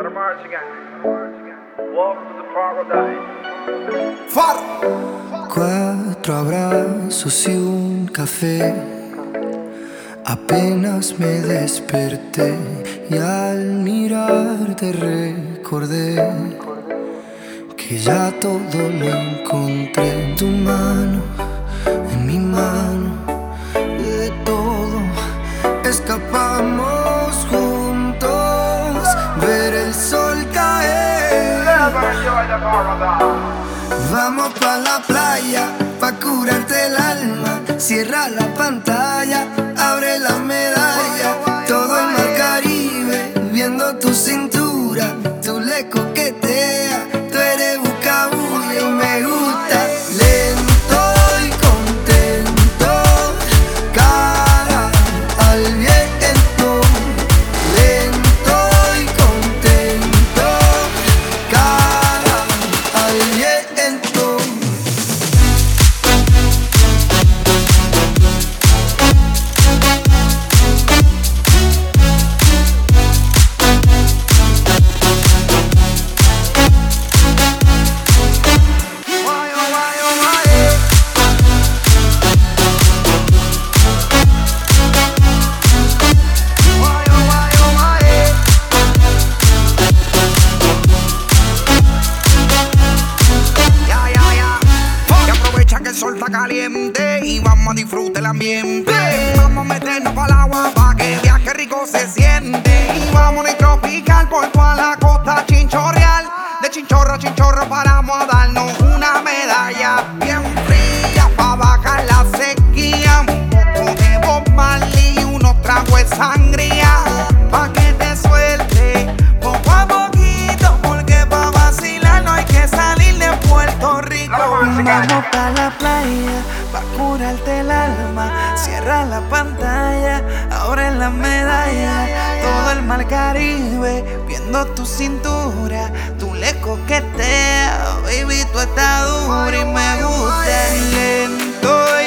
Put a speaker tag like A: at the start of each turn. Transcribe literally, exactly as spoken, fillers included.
A: Let 'em march again. Welcome to the paradise. Faro.
B: Cuatro abrazos y un café. Apenas me desperté y al mirarte recordé que ya todo lo encontré en tu mano, en mi mano. De todo escapamos juntos, ver el sol caer. Vamos pa' la playa, pa' curarte el alma. Cierra la pantalla, abre la medalla. Todo el mar Caribe, viendo tu cintura. Tú le coqueteas, tú eres buscabulla y me gusta. Lento y contento, cara al viento. Lento y contento, cara al viento.
C: El sol está caliente y vamos a disfrutar el ambiente. Vamos a meternos para el agua pa' que el viaje rico se siente. Y vamos a tropical por toda la costa chinchorreal. De chinchorro a chinchorro paramos a darnos una medalla bien fría pa' bajar la sequía. Un poco de Bob Marley y unos tragos de sangría pa' que te suelte poco a poquito, porque pa' vacilar no hay que salir de Puerto Rico.
D: Vamos pa' la playa, pa' curarte el alma. Cierra la pantalla, abre la medalla. Todo el mar Caribe, viendo tu cintura. Tú le coqueteas, baby, tú estás dura y me gusta. Lento